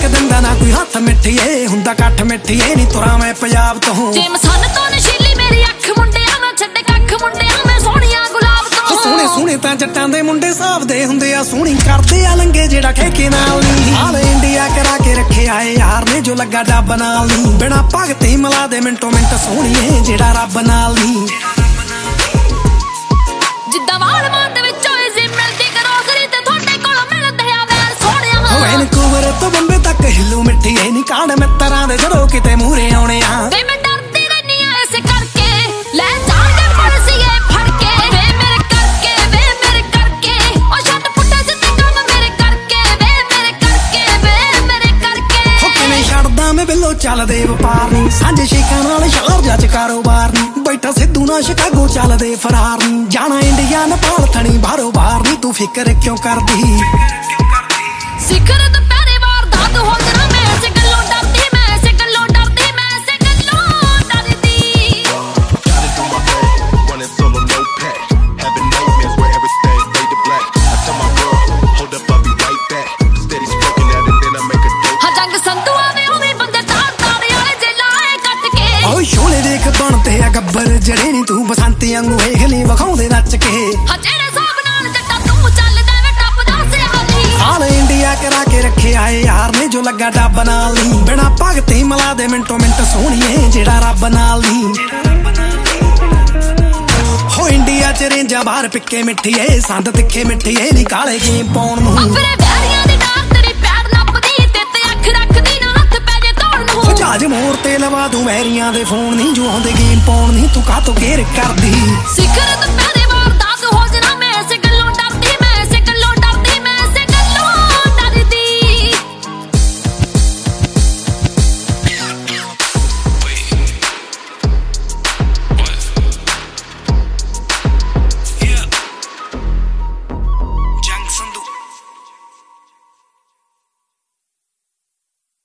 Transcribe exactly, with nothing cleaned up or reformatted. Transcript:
ਦਿੰਦਾ ਨਾ ਕੋਈ ਹੱਥ ਮਿੱਠੀਏ ਹੁੰਦਾ ਕੱਠ ਮਿੱਠੀਏ ਨੀ ਤੁਰਾਂ ਮੈਂ ਪੰਜਾਬ ਤੋਂ ਜੇ ਮਸਨ ਤੋਂ ਨਸ਼ੀਲੀ ਮੇਰੀ ਅੱਖ ਮੁੰਡਿਆਂ ਨਾ ਛੱਡ ਕੱਖ ਮੁੰਡਿਆਂ ਮੈਂ ਸੋਹਣੀਆਂ ਗੁਲਾਬ ਤੋਂ ਸੋਹਣੇ ਸੋਹਣੇ ਤਾਂ ਜੱਟਾਂ ਦੇ ਮੁੰਡੇ ਸਾਫਦੇ ਹੁੰਦੇ ਆ ਸੋਹਣੀ ਕਰਦੇ ਆ ਲੰਗੇ ਜਿਹੜਾ ਠੇਕੇ ਨਾਲ ਨੀ ਆਲ ਇੰਡੀਆ ਕਰਾ ਕੇ ਰੱਖਿਆ ਏ ਯਾਰ ਨੇ ਜੋ ਲੱਗਾ ਡੱਬ ਨਾਲ ਨੀ ਬਿਨਾ ਭਗਤੀ ਮਿਲਾ ਦੇ ਮਿੰਟੋ ਮਿੰਟ ਸੋਹਣੀਏ ਜਿਹੜਾ ਰੱਬ ਨਾਲ ਨੀ ਜਿੱਦਾਂ ਵਾਲ ਮਾਤ ਵਿੱਚ ਹੋਏ ਸੀ ਮਿਲਦੀ ਗਰੋਸਰੀ ਤੇ ਤੁਹਾਡੇ ਕੋਲ ਮਿਲਦੇ ਆ ਵੈਰ ਸੋਹਣਿਆ ਵੈਨਕੂਵਰ ਤੋਂ ਬੰਬੇ ਤੱਕ ਹਿੱਲੂ ਮਿੱਠੀਏ ਨੀ ਕਾਂਡ ਮਿੱਤਰਾਂ ਦੇ ਜਦੋਂ ਕਿਤੇ ਮੂਹਰੇ ਆਉਣੇ ਆ ਵੇ ਮੈਂ ਡਰਦੀ ਰਹਿਨੀ ਆ ਇਸ ਕਰਕੇ ਲੈ ਜਾਣਗੇ ਪੁਲਿਸੀਏ ਫੜ ਕੇ ਵੇ ਮੇਰੇ ਕਰਕੇ ਵੇ ਮੇਰੇ ਕਰਕੇ ਉਹ ਛੱਡ ਪੁੱਟੇ ਜਿੱਤੇ ਕੰਮ ਮੇਰੇ ਕਰਕੇ ਵੇ ਮੇਰੇ ਕਰਕੇ ਵੇ ਮੇਰੇ ਕਰਕੇ ਹੋ ਕਿਵੇਂ ਛੱਡਦਾ ਮੈਂ ਬਿੱਲੋ ਚੱਲਦੇ ਵਪਾਰ ਨੀ ਸਾਂਝੇ ਸ਼ੇਕਾਂ ਨਾਲ ਸ਼ਾਰਜਾ ਚ ਕਾਰੋਬਾਰ ਨੀ ਬੈਠਾ ਸਿੱਧੂ ਨਾਲ ਸ਼ਿਕਾਗੋ ਚੱਲਦੇ ਫਰਾਰ ਨੀ ਜਾਣਾ ਇੰਡੀਆ ਨੇਪਾਲ ਥਣੀ ਬਾਹਰੋਂ ਬਾਹਰ ਨੀ ਤੂੰ ਫਿਕਰ ਕਿਉਂ ਕਰਦੀ ਸਿਖਰ ਦੁਪਹਿਰੇ ਵਾਰ ਦਾਦ ਹੋ ਜਣਾ ਮੈਂ ਐਸੇ ਗੱਲੋਂ ਡਰਦੀ ਮੈਂ ਐਸੇ ਗੱਲੋਂ ਡਰਦੀ ਮੈਂ ਐਸੇ ਗੱਲੋਂ ਡਰਦੀ ਹਾਂ ਜੰਗ ਸੰਧੂਆਂ ਦੇ ਉਹ ਵੀ ਬੰਦੇ ਤਾਰ ਤਾਰ ਵਾਲੇ ਜੇ ਲਾਏ ਕੱਟ ਕੇ ਓਏ ਸ਼ੋਲੇ ਦੇਖ ਬਣਦੇ ਆ ਗੱਬਰ ਜਿਹੜੇ ਨੀ ਤੂੰ ਬਸੰਤੀ ਵਾਂਗੂ ਵੇਖ ਲਈ ਵਿਖਾਉਂਦੇ ਨੱਚ ਕੇ ਹਾਂ ਜਿਹੜੇ ਹਿਸਾਬ ਨਾਲ ਜੱਟਾ ਤੂੰ ਚੱਲਦਾ ਵੇ ਟੱਪਦਾ ਸਿਆਲੀ ਆਲ ਇੰਡੀਆ ਕਰਾ ਕੇ ਰੱਖਿਆ ਏ ਯਾਰ ਨੇ ਜੋ ਲੱਗਾ ਡੱਬ ਨਾਲ ਨੀ ਬਿਨਾ ਭਗਤੀ ਮਿਲਾ ਦੇ ਮਿੰਟੋ ਮਿੰਟ ਸੋਹਣੀਏ ਜਿਹੜਾ ਰੱਬ ਨਾਲ ਨੀ ਹੋ ਇੰਡੀਆ ਚ ਰੇਂਜਾਂ ਬਾਹਰ ਪਿੱਕੇ ਮਿੱਠੀਏ ਸੰਦ ਤਿੱਖੇ ਮਿੱਠੀਏ ਨੀ ਕਾਲੇ ਗੇਮ ਪਾਉਣ ਨੂੰ ਅਫਰੇ ਵੈਰੀਆਂ ਦੀ ਡਾਰ ਤੇਰੀ ਪੈੜ ਨੱਪਦੀ ਤੇ ਤੇ ਅੱਖ ਰੱਖਦੀ ਨਾ ਹੱਥ ਪੈ ਜੇ ਤੋੜਨ ਨੂੰ ਜਹਾਜ਼ ਮੋੜ ਤੇ ਲਵਾ ਦੂੰ ਵੈਰੀਆਂ ਦੇ ਫੋਨ ਨਹੀਂ ਜੋ ਆਉਂਦੇ ਗੇਮ ਪਾਉਣ ਨਹੀਂ ਤੂੰ ਕਾਹਤੋਂ ਘੇਰ ਕਰਦੀ ਸਿਖਰ ਦੁਪਹਿਰੇ